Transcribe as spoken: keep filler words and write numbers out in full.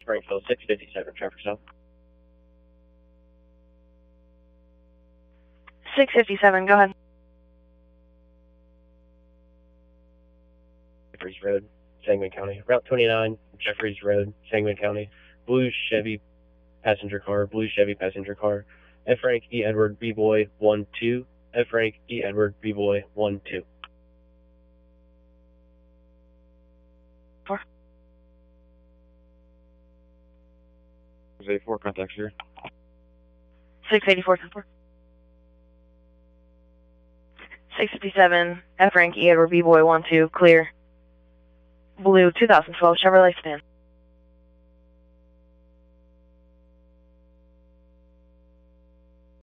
Springfield, six fifty-seven, traffic stop. six fifty-seven, go ahead. Jeffries Road, Sangamon County. Route twenty-nine, Jeffries Road, Sangamon County. Blue Chevy passenger car, blue Chevy passenger car. F. Frank E. Edward B. Boy one two. F. Frank E. Edward B. Boy one two. Four. six eighty-four, contact here. six eighty-four, ten four. six fifty-seven, F. Frank E. Edward B. Boy one two, clear. Blue two thousand twelve Chevrolet sedan.